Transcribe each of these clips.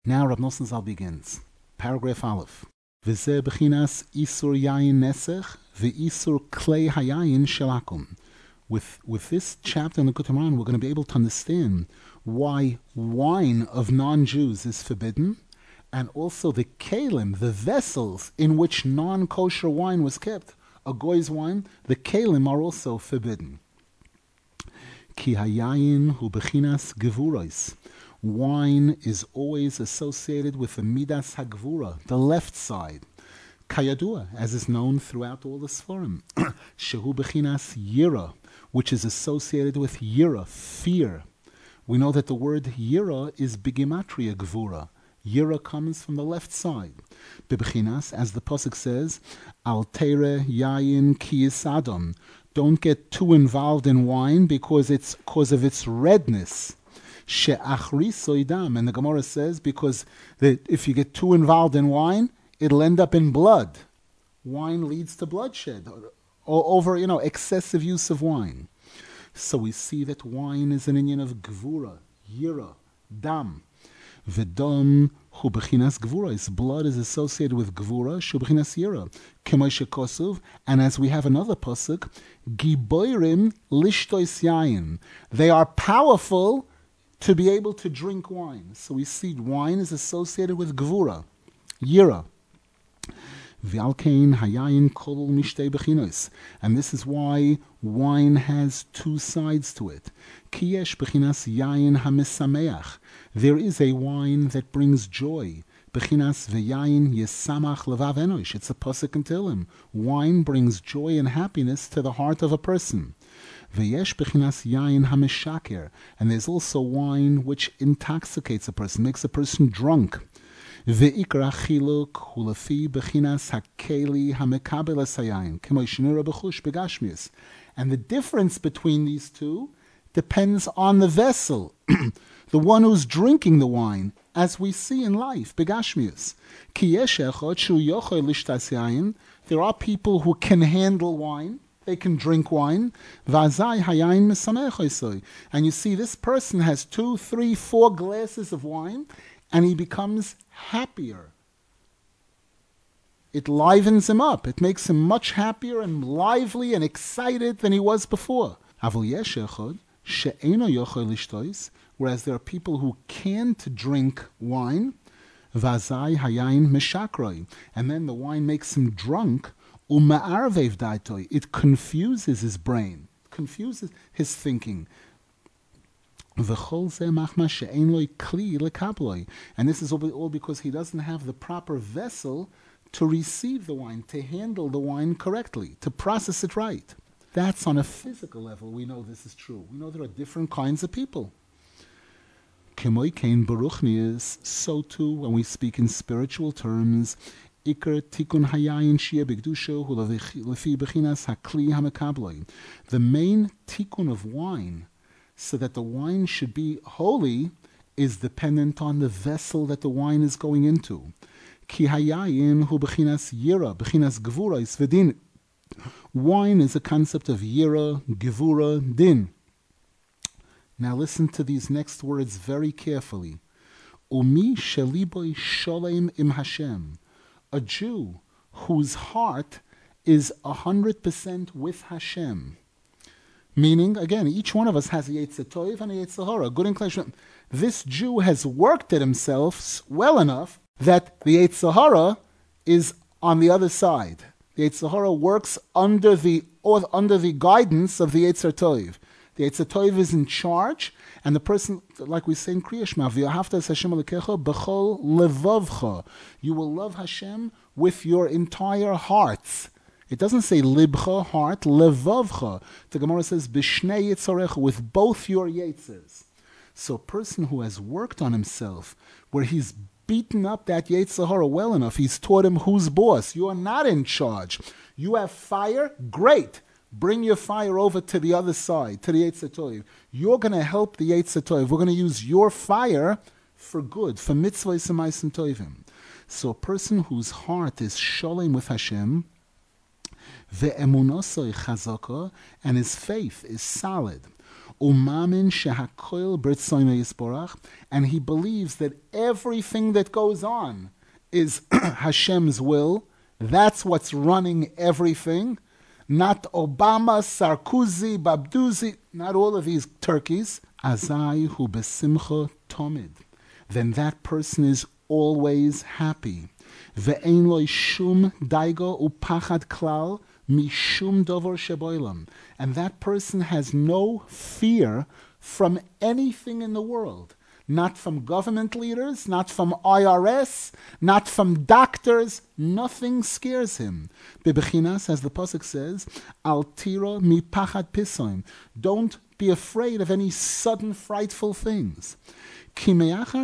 Now Rab Nosson Zal begins. Paragraph Aleph. V'zeh b'chinas isur yayin nesech v'isur klei hayayin shelakum. With this chapter in the Likutei Moharan, we're going to be able to understand why wine of non-Jews is forbidden, and also the kelim, the vessels in which non-kosher wine was kept, a goy's wine, the kelim are also forbidden. Ki hayayin hu b'chinas gevuros. Wine is always associated with the midas hagvura, the left side. Kayadua, as is known throughout all the Sforim. Shehu b'chinas yira, which is associated with yira, fear. We know that the word yira is bigimatria gvura. Yira comes from the left side. B'chinas, as the pasuk says, al tere yayin ki yisadam. Don't get too involved in wine because of its redness. She'achri soidam, and the Gemara says because if you get too involved in wine, it'll end up in blood. Wine leads to bloodshed over excessive use of wine. So we see that wine is an inyan of gvura, yira, dam. V'dam hu b'chinas gvura. Blood is associated with gvura, shu b'chinas yira. K'may shekosuv, and as we have another pasuk, giboirim lishtois yayin. They are powerful to be able to drink wine. So we see wine is associated with gvura, yira. V'alkein hayayin kol mishtei bechinos. And this is why wine has two sides to it. Ki yesh bechinas yayin hamisameach. There is a wine that brings joy. Bechinas v'yayin yesamach levav enosh. It's a pasuk in Tehillim. Wine brings joy and happiness to the heart of a person. V'yesh bechinas yayin hameshaker. And there's also wine which intoxicates a person, makes a person drunk. Ve'ikra chiluk hulefi bechinas hakeli hamekabel esayayin k'mo shenira b'chush begashmius. And the difference between these two depends on the vessel, the one who's drinking the wine, as we see in life, begashmius. Ki yesh echad shu yochel lishtas yayin. There are people who can handle wine. They can drink wine. V'azai hayayin mesamech. And you see, this person has 2, 3, 4 glasses of wine, and he becomes happier. It livens him up. It makes him much happier and lively and excited than he was before. Whereas there are people who can't drink wine, and then the wine makes him drunk. It confuses his brain, confuses his thinking. And this is all because he doesn't have the proper vessel to receive the wine, to handle the wine correctly, to process it right. That's on a physical level. We know this is true. We know there are different kinds of people. So too, when we speak in spiritual terms, the main tikkun of wine, so that the wine should be holy, is dependent on the vessel that the wine is going into. Wine is a concept of yira, gevura, din. Now listen to these next words very carefully. Umi sheliboy sholem im Hashem. A Jew whose heart is 100% with Hashem. Meaning, again, each one of us has a Yetzer Tov and a Yetzer Hara, good inclination. This Jew has worked at himself well enough that the Yetzer Hara is on the other side. The Yetzer Hara works under the guidance of the Yetzer Tov. The Yetzer Tov is in charge, and the person, like we say in Kriya Shema, V'ahavta Hashem Elokecha b'chol levavcha. You will love Hashem with your entire hearts. It doesn't say libcha, heart, levavcha. The Gemara says b'shnei yitzarecha, with both your yetzers. So a person who has worked on himself, where he's beaten up that Yetzer Hara well enough, he's taught him who's boss. You are not in charge. You have fire? Great. Bring your fire over to the other side, to the Yetzer Tov. You're going to help the Yetzer Tov. We're going to use your fire for good, for mitzvahs and ma'asim tovim. So a person whose heart is sholem with Hashem, ve'emunasoi chazaka, and his faith is solid. Umamin shehakoil b'ritzono yisborach, and he believes that everything that goes on is Hashem's will. That's what's running everything. Not Obama, Sarkozy, Babduzi, not all of these turkeys. Azai hu besimcha tomid. Then that person is always happy. Ve'ein lo shum daigo upachad klal mishum dover sheboilam. And that person has no fear from anything in the world. Not from government leaders, not from IRS, not from doctors. Nothing scares him. Bebechinas, as the pasuk says, al tiro mi pachad pisoim. Don't be afraid of any sudden frightful things. Because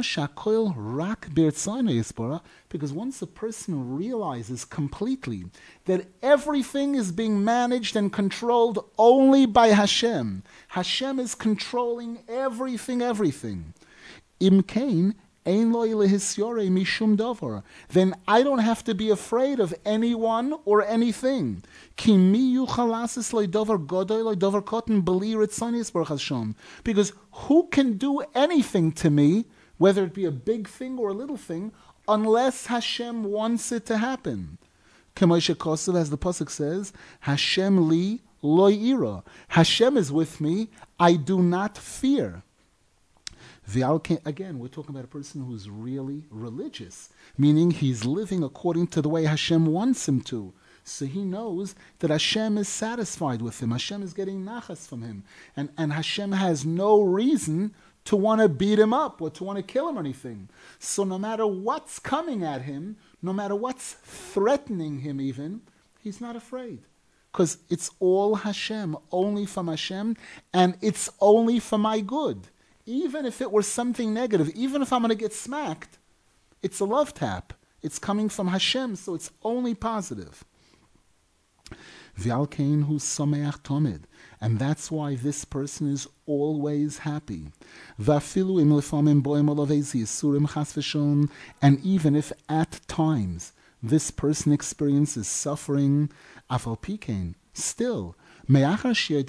once a person realizes completely that everything is being managed and controlled only by Hashem, Hashem is controlling everything. Im kain ein lo lehisyore mishum davar. Then I don't have to be afraid of anyone or anything. Ki mi yuchal asis lo davar godoy lo davar koten beli ritzonis baruch Hashem. Because who can do anything to me, whether it be a big thing or a little thing, unless Hashem wants it to happen? K'moshe Kosev, as the pasuk says, Hashem li lo ira. Hashem is with me. I do not fear. Again, we're talking about a person who's really religious, meaning he's living according to the way Hashem wants him to. So he knows that Hashem is satisfied with him. Hashem is getting nachas from him. And Hashem has no reason to want to beat him up or to want to kill him or anything. So no matter what's coming at him, no matter what's threatening him even, he's not afraid. Because it's all Hashem, only from Hashem, and it's only for my good. Even if it were something negative, even if I'm going to get smacked, it's a love tap. It's coming from Hashem, so it's only positive. V'alkein hu sameach tomid. And that's why this person is always happy. V'afilu im lefamim boim olavezi yisurim chas v'shon. And even if at times this person experiences suffering, afal pikein, still, since he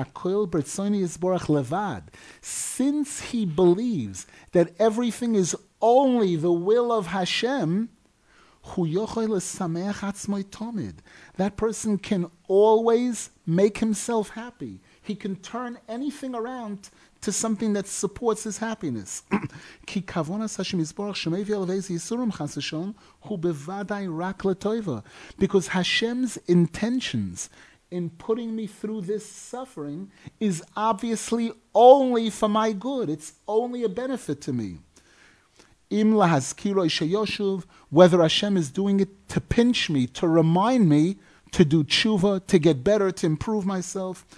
believes that everything is only the will of Hashem, that person can always make himself happy. He can turn anything around to something that supports his happiness. Because Hashem's intentions in putting me through this suffering is obviously only for my good. It's only a benefit to me. Whether Hashem is doing it to pinch me, to remind me to do tshuva, to get better, to improve myself.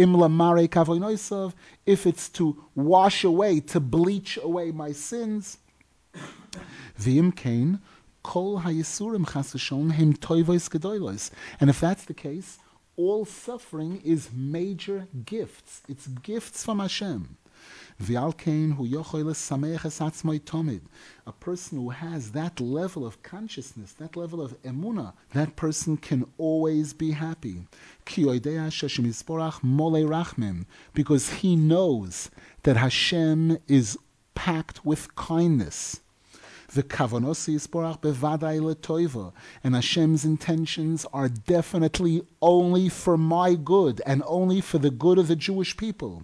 If it's to wash away, to bleach away my sins. And if that's the case, all suffering is major gifts. It's gifts from Hashem. A person who has that level of consciousness, that level of emunah, that person can always be happy. Because he knows that Hashem is packed with kindness. And Hashem's intentions are definitely only for my good and only for the good of the Jewish people.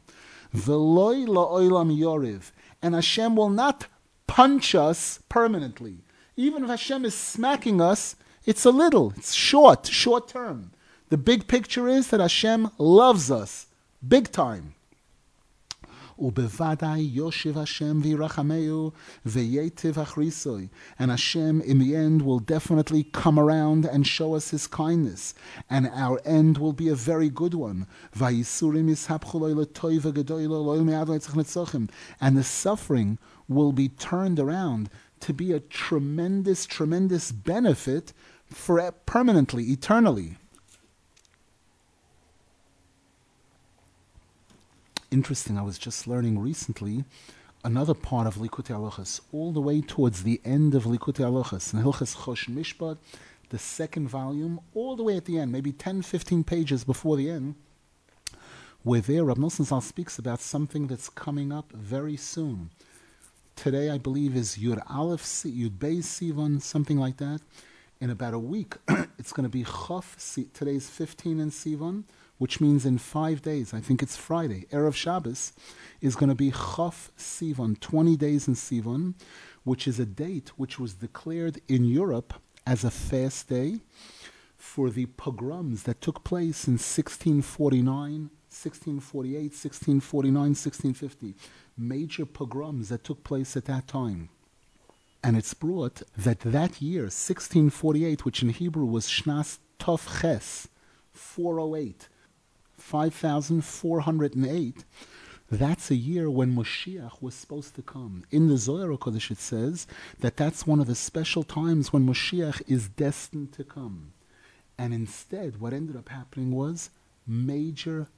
And Hashem will not punch us permanently. Even if Hashem is smacking us, it's a little, it's short term. The big picture is that Hashem loves us, big time. Ubevadai Yoshiv Hashem v'irachameu v'yetiv achrisoi. And Hashem, in the end, will definitely come around and show us His kindness. And our end will be a very good one. V'yisurim yishapchu lo l'toi v'gedoylo lo me'ad lo yitzchak netzochim. And the suffering will be turned around to be a tremendous, tremendous benefit for permanently, eternally. Interesting, I was just learning recently another part of Likutei Halachos, all the way towards the end of Likutei Halachos, in Hilchos Choshen Mishpat, the second volume, all the way at the end, maybe 10, 15 pages before the end, where there Rab Nosson Zal speaks about something that's coming up very soon. Today, I believe, is Yud Aleph, Yud Beis Sivan, something like that. In about a week, it's going to be Chof. Today's 15 in Sivan, which means in 5 days, I think it's Friday, Erev Shabbos, is going to be Chof Sivan, 20 days in Sivan, which is a date which was declared in Europe as a fast day for the pogroms that took place in 1649, 1648, 1649, 1650. Major pogroms that took place at that time. And it's brought that year, 1648, which in Hebrew was Shnas Tov Ches, 408, 5408, that's a year when Moshiach was supposed to come. In the Zohar HaKodesh it says that that's one of the special times when Moshiach is destined to come. And instead, what ended up happening was major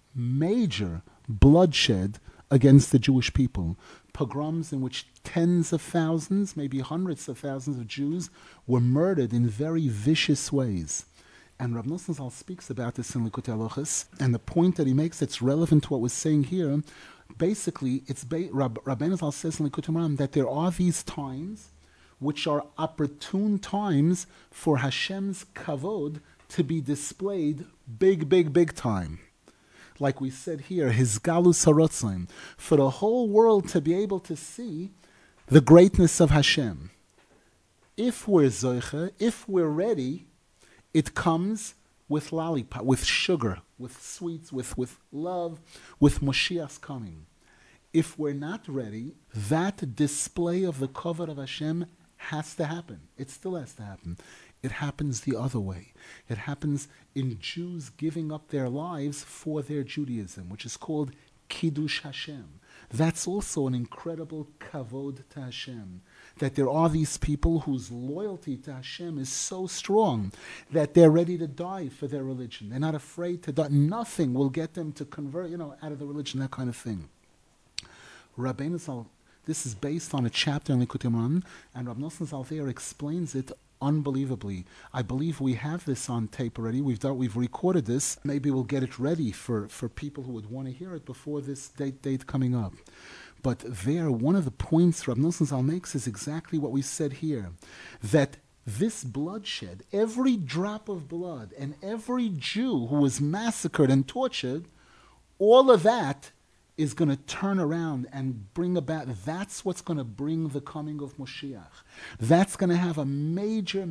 bloodshed against the Jewish people. Pogroms in which tens of thousands, maybe hundreds of thousands of Jews were murdered in very vicious ways. And Rab Nosson Zal speaks about this in Likutei Halachos, and the point that he makes that's relevant to what we're saying here, basically, Rabbeinu Zal says in Likutei Moharan that there are these times which are opportune times for Hashem's kavod to be displayed big time. Like we said here, his galus harotzim, for the whole world to be able to see the greatness of Hashem. If we're zoiche, if we're ready, it comes with lollipop, with sugar, with sweets, with love, with Moshiach's coming. If we're not ready, that display of the kavod of Hashem has to happen. It still has to happen. It happens the other way. It happens in Jews giving up their lives for their Judaism, which is called Kiddush Hashem. That's also an incredible kavod to Hashem. That there are these people whose loyalty to Hashem is so strong that they're ready to die for their religion. They're not afraid to die. Nothing will get them to convert, out of the religion, that kind of thing. Rabbeinu Zal, this is based on a chapter in Likutei Moharan, and Rab Nosson Zal there explains it unbelievably. I believe we have this on tape already. We've recorded this. Maybe we'll get it ready for people who would want to hear it before this date coming up. But there, one of the points Rab Nosson Zal makes is exactly what we said here, that this bloodshed, every drop of blood, and every Jew who was massacred and tortured, all of that is going to turn around and bring about, that's what's going to bring the coming of Moshiach. That's going to have a major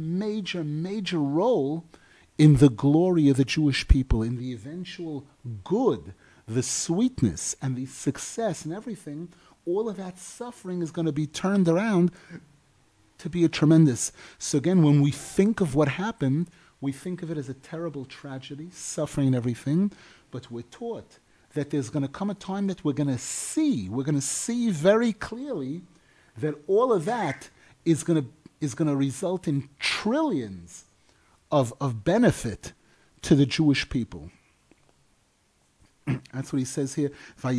role in the glory of the Jewish people, in the eventual good, the sweetness and the success and everything. All of that suffering is going to be turned around to be a tremendous. So again, when we think of what happened, we think of it as a terrible tragedy, suffering and everything, but we're taught that there's going to come a time that we're going to see very clearly that all of that is going to result in trillions of benefit to the Jewish people. That's what he says here.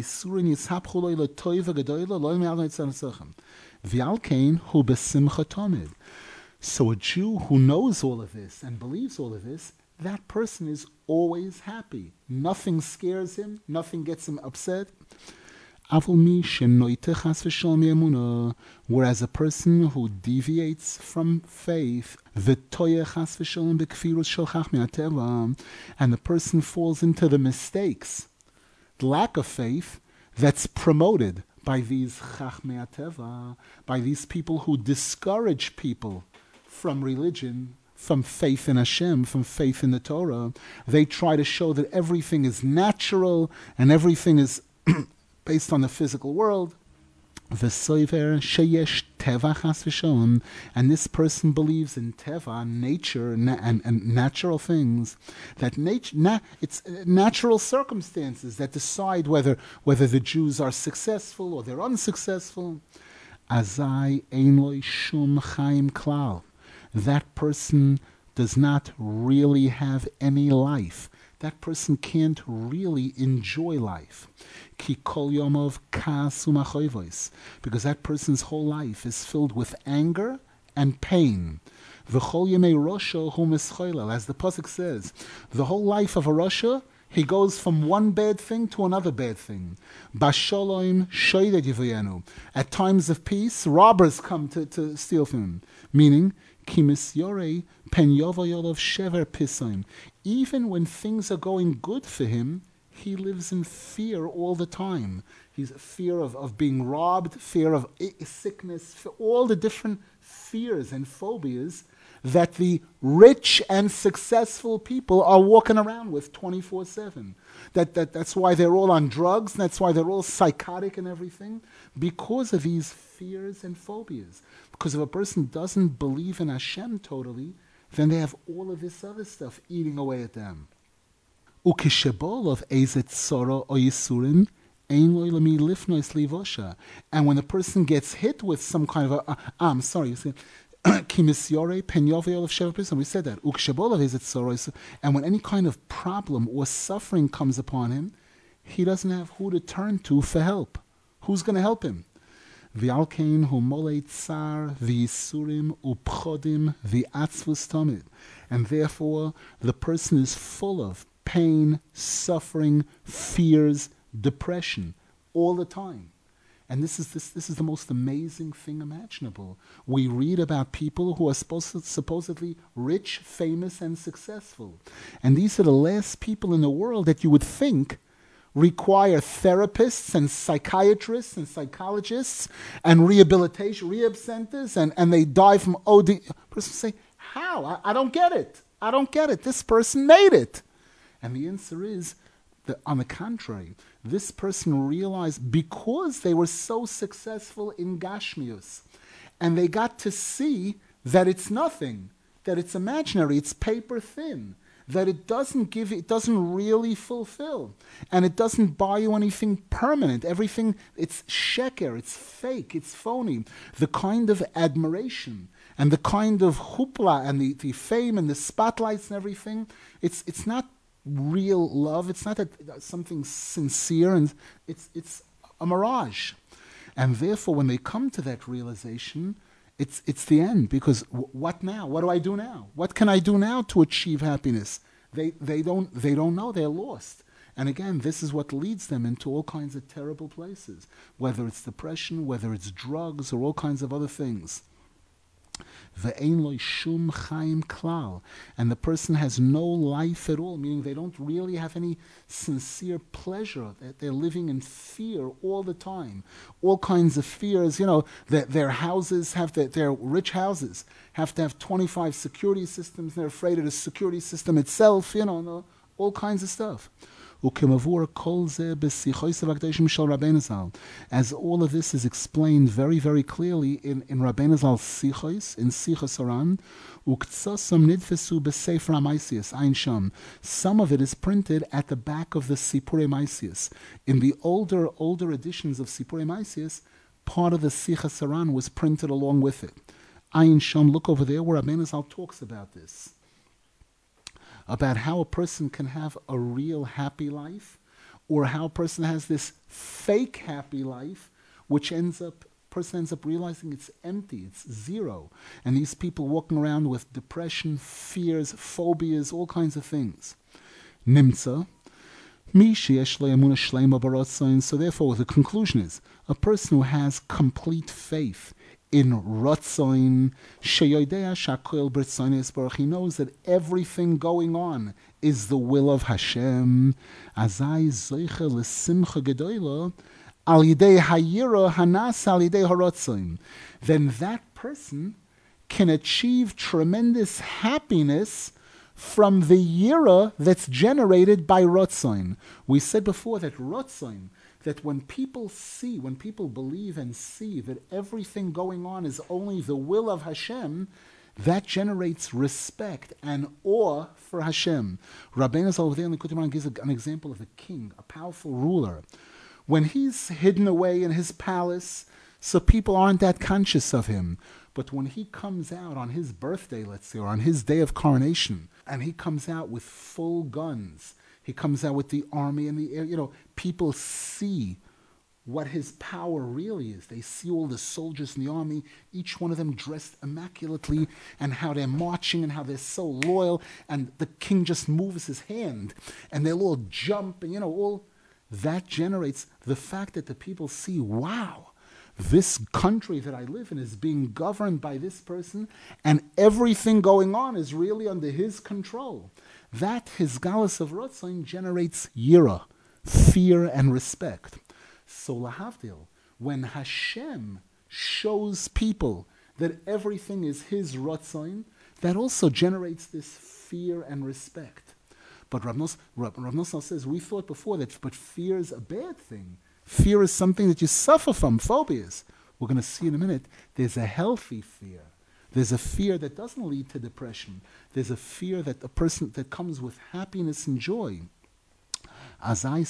So a Jew who knows all of this and believes all of this, that person is always happy. Nothing scares him. Nothing gets him upset. Whereas a person who deviates from faith, and the person falls into the mistakes, the lack of faith that's promoted by these chachmei hateva, by these people who discourage people from religion, from faith in Hashem, from faith in the Torah. They try to show that everything is natural and everything is based on the physical world. And this person believes in teva, nature, and natural things. That it's natural circumstances that decide whether the Jews are successful or they're unsuccessful. Azai ein lo shum chaim klal. That person does not really have any life. That person can't really enjoy life. Ki kol yomov kas u'machoivos. Because that person's whole life is filled with anger and pain. V'chol yemei rosho hu mischoilel. As the pasuk says, the whole life of a Rasha He goes from one bad thing to another bad thing. Basholom shoyded yivayenu. At times of peace, robbers come to steal from him. Meaning, kimis yorei pen yovoyolov shever pisoim. Even when things are going good for him, he lives in fear all the time. He's fear of being robbed, fear of sickness, all the different fears and phobias that the rich and successful people are walking around with 24/7. That's why they're all on drugs, and that's why they're all psychotic and everything, because of these fears and phobias. Because if a person doesn't believe in Hashem totally, then they have all of this other stuff eating away at them. Ukishebol of ezet sora or yisurim. And when the person gets hit with some kind of I'm sorry, you see, we said that. And when any kind of problem or suffering comes upon him, he doesn't have who to turn to for help. Who's going to help him? And therefore, the person is full of pain, suffering, fears, depression all the time. And this is the most amazing thing imaginable. We read about people who are supposedly rich, famous, and successful. And these are the last people in the world that you would think require therapists and psychiatrists and psychologists and rehab centers, and they die from OD. Person say, how? I don't get it. I don't get it. This person made it. And the answer is, on the contrary, this person realized because they were so successful in Gashmius, and they got to see that it's nothing, that it's imaginary, it's paper thin, that it doesn't really fulfill, and it doesn't buy you anything permanent. Everything, it's sheker, it's fake, it's phony. The kind of admiration and the kind of hoopla and the fame and the spotlights and everything, it's not real love. It's not something sincere, and it's a mirage. And therefore, when they come to that realization, it's the end. Because what now? What do I do now? What can I do now to achieve happiness? They don't know. They're lost. And again, this is what leads them into all kinds of terrible places. Whether it's depression, whether it's drugs, or all kinds of other things. Ve'ein lo shum chaim klal, and the person has no life at all, meaning they don't really have any sincere pleasure. They're living in fear all the time, all kinds of fears. Their houses their rich houses have to have 25 security systems. They're afraid of the security system itself. All kinds of stuff. As all of this is explained very, very clearly in Rabbeinu Zal's Sichos, in Sichos Haran, some of it is printed at the back of the Sipurei Maisius. In the older editions of Sipurei Maisius, part of the Sichos Haran was printed along with it. Ayin Sham, look over there where Rabbeinu Zal talks about this. About how a person can have a real happy life, or how a person has this fake happy life, which person ends up realizing it's empty, it's zero. And these people walking around with depression, fears, phobias, all kinds of things. Nimtza. So therefore, the conclusion is, a person who has complete faith in Rotzoin, Sheyoidea Shakoil Britzonis Baruch, he knows that everything going on is the will of Hashem. Azai Zoicha L'Simcha Gedoyla Al Yidei Hayira Hanas Al Yidei Harotzoin. Then that person can achieve tremendous happiness from the yira that's generated by Rotzoin. We said before that Rotzoin, that when people believe and see that everything going on is only the will of Hashem, that generates respect and awe for Hashem. Rabbeinu Zal over there in the Likutei Moharan gives an example of a king, a powerful ruler. When he's hidden away in his palace, so people aren't that conscious of him. But when he comes out on his birthday, let's say, or on his day of coronation, and he comes out with full guns, he comes out with the army in the air, people see what his power really is. They see all the soldiers in the army, each one of them dressed immaculately, and how they're marching and how they're so loyal, and the king just moves his hand, and they'll all jump, and all that generates the fact that the people see, wow, this country that I live in is being governed by this person, and everything going on is really under his control. That, his galus of Rotzain, generates yira, fear and respect. So lahavdil, when Hashem shows people that everything is his Rotzain, that also generates this fear and respect. But Rav Nosson says, we thought before that, but fear is a bad thing. Fear is something that you suffer from, phobias. We're going to see in a minute, there's a healthy fear. There's a fear that doesn't lead to depression. There's a fear that that comes with happiness and joy. When a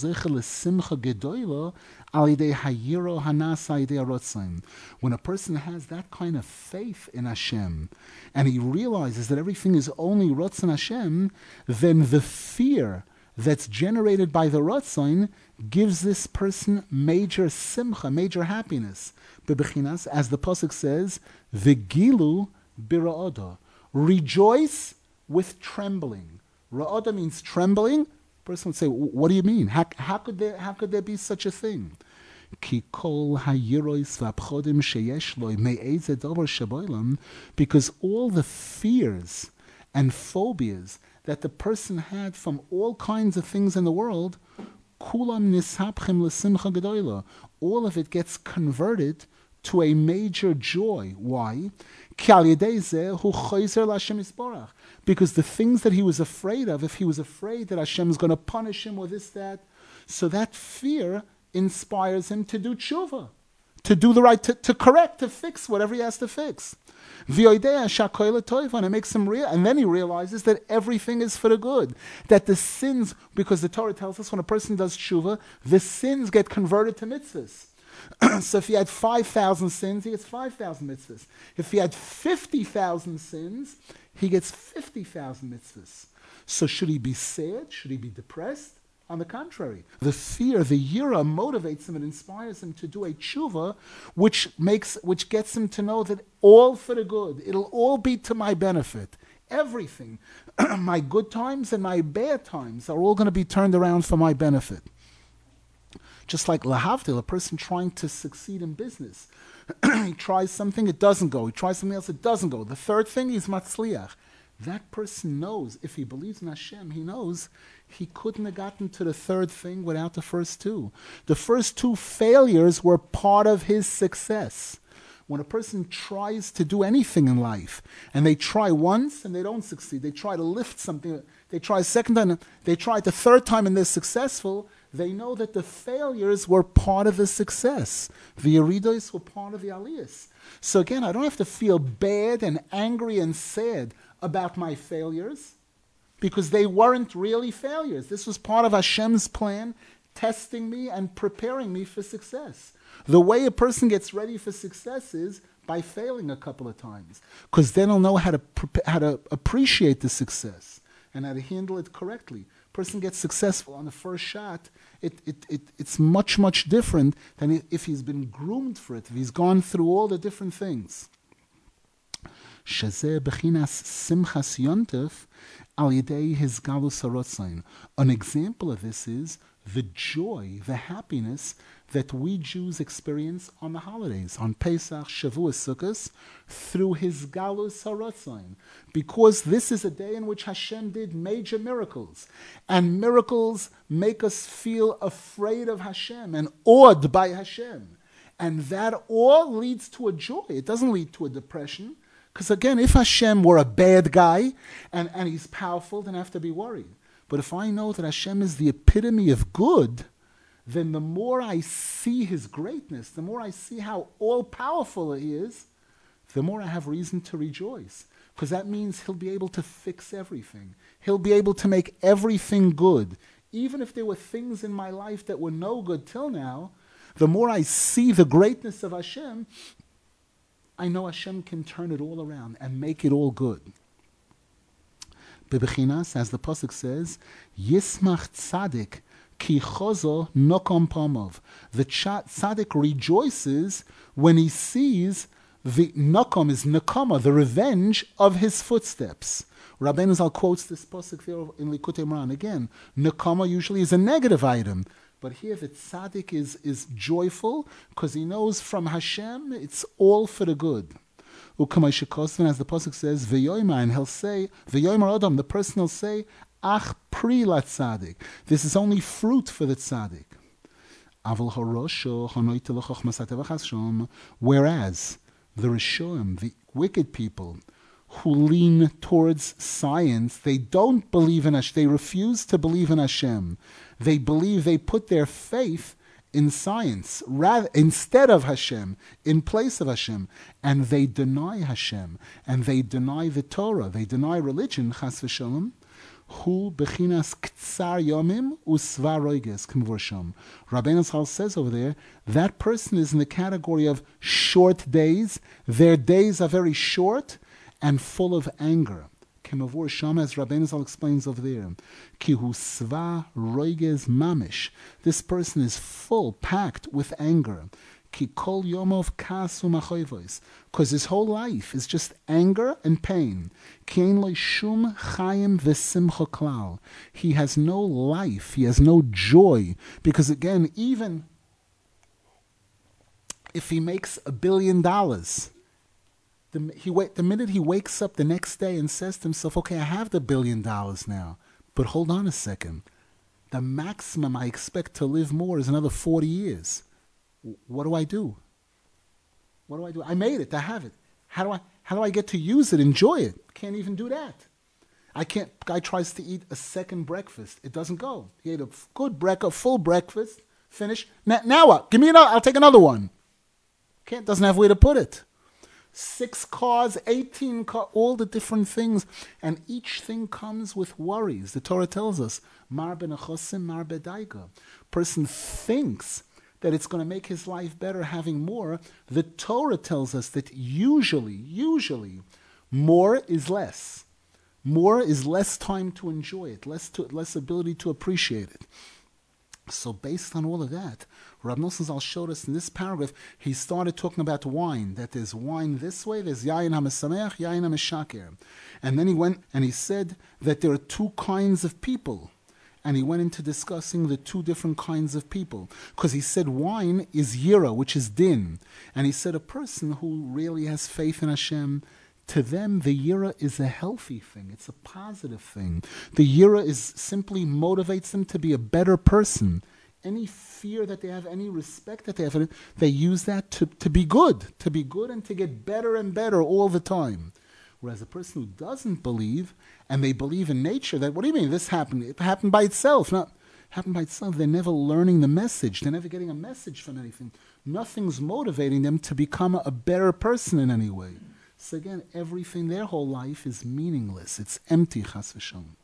person has that kind of faith in Hashem, and he realizes that everything is only Ratzon Hashem, then the fear that's generated by the Ratzon gives this person major simcha, major happiness. Bebechinas, as the pasuk says, V'gilu bira'oda, rejoice with trembling. Ra'oda means trembling. Person would say, what do you mean? How could there be such a thing? Because all the fears and phobias that the person had from all kinds of things in the world, all of it gets converted to a major joy. Why? Because the things that he was afraid of, if he was afraid that Hashem is going to punish him or this, that, so that fear inspires him to do tshuva, to do the right, to correct, to fix whatever he has to fix. And it makes him real, and then he realizes that everything is for the good. That the sins, because the Torah tells us when a person does tshuva, the sins get converted to mitzvahs. So if he had 5,000 sins, he gets 5,000 mitzvahs. If he had 50,000 sins, he gets 50,000 mitzvahs. So should he be sad? Should he be depressed? On the contrary, the fear, the yira motivates him and inspires him to do a tshuva, which gets him to know that all for the good. It'll all be to my benefit. Everything, my good times and my bad times are all going to be turned around for my benefit. Just like lahavdil, a person trying to succeed in business. He tries something, it doesn't go. He tries something else, it doesn't go. The third thing, he's matzliach. That person knows, if he believes in Hashem, he knows he couldn't have gotten to the third thing without the first two. The first two failures were part of his success. When a person tries to do anything in life, and they try once and they don't succeed, they try to lift something, they try a second time, they try it the third time and they're successful, they know that the failures were part of the success. The yeridos were part of the aliyahs. So again, I don't have to feel bad and angry and sad about my failures, because they weren't really failures. This was part of Hashem's plan, testing me and preparing me for success. The way a person gets ready for success is by failing a couple of times, because then he'll know how to appreciate the success and how to handle it correctly. Person gets successful on the first shot, it's much, much different than if he's been groomed for it, if he's gone through all the different things. Shazeh bechinas simchas yontef al yedei his galus harotzain. An example of this is the joy, the happiness that we Jews experience on the holidays, on Pesach, Shavuos, Sukkot, through his galus harotzain. Because this is a day in which Hashem did major miracles. And miracles make us feel afraid of Hashem and awed by Hashem. And that all leads to a joy. It doesn't lead to a depression. Because again, if Hashem were a bad guy and he's powerful, then I have to be worried. But if I know that Hashem is the epitome of good, then the more I see his greatness, the more I see how all-powerful he is, the more I have reason to rejoice. Because that means he'll be able to fix everything. He'll be able to make everything good. Even if there were things in my life that were no good till now, the more I see the greatness of Hashem, I know Hashem can turn it all around and make it all good. Bebechinas, as the pasuk says, Yismach tzadik Ki chozo nokom pomov. The tzaddik rejoices when he sees the nokom is nekama, the revenge of his footsteps. Rabbeinu Zal quotes this pasuk there in Likutei Moharan. Again, nekama usually is a negative item, but here the tzaddik is joyful because he knows from Hashem it's all for the good. Ukamay shekosvan, as the pasuk says, v'yoyma, and he'll say, v'yoyma adam, the person will say, ach pri la tzaddik. This is only fruit for the tzaddik. Aval harosho hanoite l'chochmas hatevach Hashem. Whereas the Rishonim, the wicked people, who lean towards science, they don't believe in Hashem. They refuse to believe in Hashem. They put their faith in science rather instead of Hashem, in place of Hashem, and they deny Hashem, and they deny the Torah, they deny religion. Chas v'shalom. Hu bechinas ktsar yomim usva roiges k'mvorsham. Rabbeinu Zal says over there, that person is in the category of short days. Their days are very short and full of anger. K'mvorsham, as Rabbeinu Zal explains over there, ki hu sva roiges mamish. This person is full, packed with anger. Ki kol yomov kasu machoyvos, because his whole life is just anger and pain. Ki ein lo shum chayim v'simcha klal. He has no life, he has no joy, because again, even if he makes $1 billion, the minute he wakes up the next day and says to himself, okay, I have the $1 billion now, but hold on a second, the maximum I expect to live more is another 40 years. What do I do? What do I do? I made it. I have it. How do I get to use it, enjoy it? Can't even do that. Guy tries to eat a second breakfast. It doesn't go. He ate a full breakfast, finish. Now what? Give me another. I'll take another one. Doesn't have a way to put it. 6 cars, 18 cars, all the different things. And each thing comes with worries. The Torah tells us, Mar benachosim, mar bedaiga. Person thinks that it's going to make his life better having more. The Torah tells us that usually, more is less. More is less time to enjoy it, less ability to appreciate it. So based on all of that, Rav Nosson Zal showed us in this paragraph, he started talking about wine, that there's wine this way, there's yayin ha-mesameach, yayin ha-meshaker. And then he went and he said that there are 2 kinds of people. And he went into discussing the 2 different kinds of people. Because he said wine is yira, which is din. And he said a person who really has faith in Hashem, to them the yira is a healthy thing. It's a positive thing. The yira simply motivates them to be a better person. Any fear that they have, any respect that they have, they use that to be good. To be good and to get better and better all the time. Whereas a person who doesn't believe, and they believe in nature, that, what do you mean, this happened? It happened by itself. Not happened by itself. They're never learning the message. They're never getting a message from anything. Nothing's motivating them to become a better person in any way. So again, everything, their whole life is meaningless. It's empty, chas v'shalom.